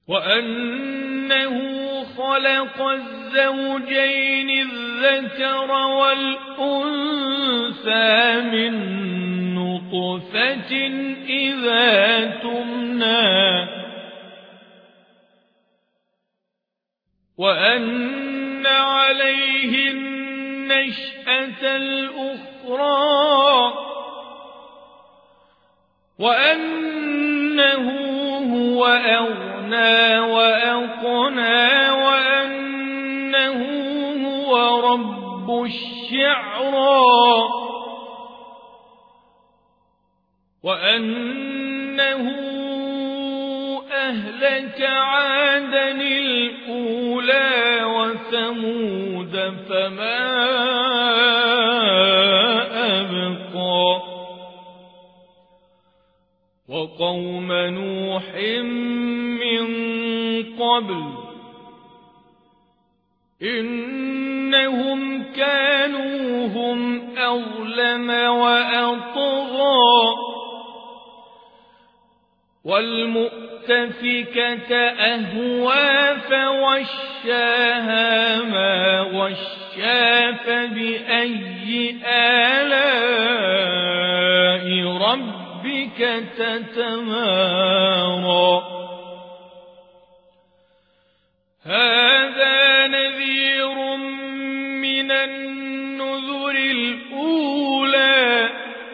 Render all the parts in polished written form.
وأنه خلق الزوجين الذكر والأنثى من نطفة إذا تمنى وأن عليه النشأة الأخرى وأنه هو أغنى وأقنى وأنه هو رب الشعرى وأنه أهلك عادا الأولى وثمود فما أبقى وقوم نوح من قبل إنهم كانوا هم أظلم وأطغى والمؤتفكة أهوى فغشاها ما غشا فبأي آلاء ربك تتمارى هذا نذير من النذر الأولى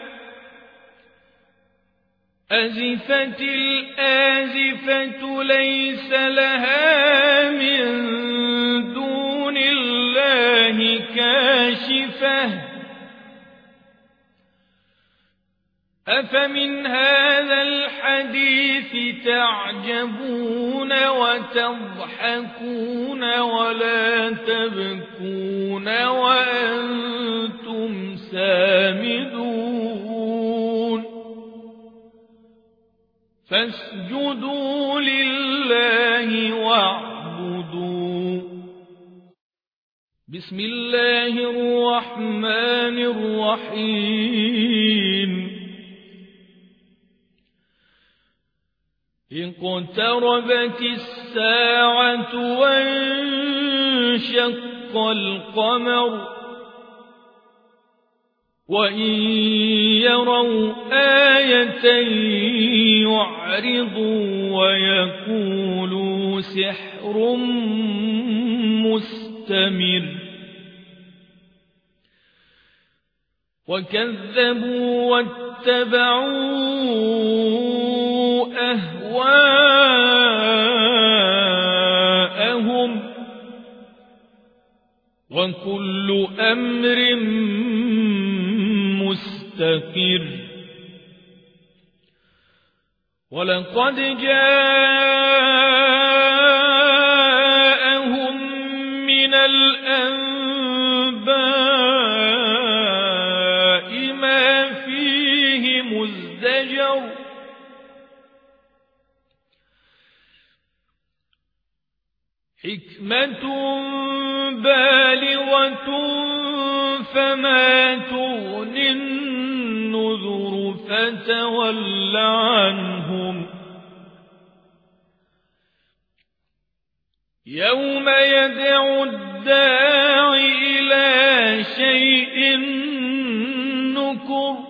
أزفت الآزفة ليس لها من دون الله كاشفة أفمن هذا الحديث تعجبون وتضحكون ولا تبكون وأنتم سامدون فاسجدوا لله واعبدوا بسم الله الرحمن الرحيم اقتربت الساعة وانشق القمر وإن يروا آية يعرضوا ويقولوا سحر مستمر وكذبوا واتبعوا أهواءهم وكل أمر مستقر ولقد جاءهم من الأنباء ما فيه مزدجر حكمة بالغة فما تغني النذر فتول عنهم يوم يدعو الداعي إلى شيء نكر